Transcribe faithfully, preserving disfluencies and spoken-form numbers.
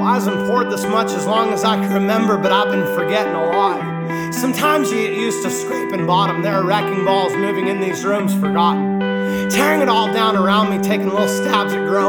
I hasn't poured this much as long as I can remember, but I've been forgetting a lot. Sometimes you get used to scraping bottom. There are wrecking balls moving in these rooms forgotten, tearing it all down around me, taking little stabs at growing.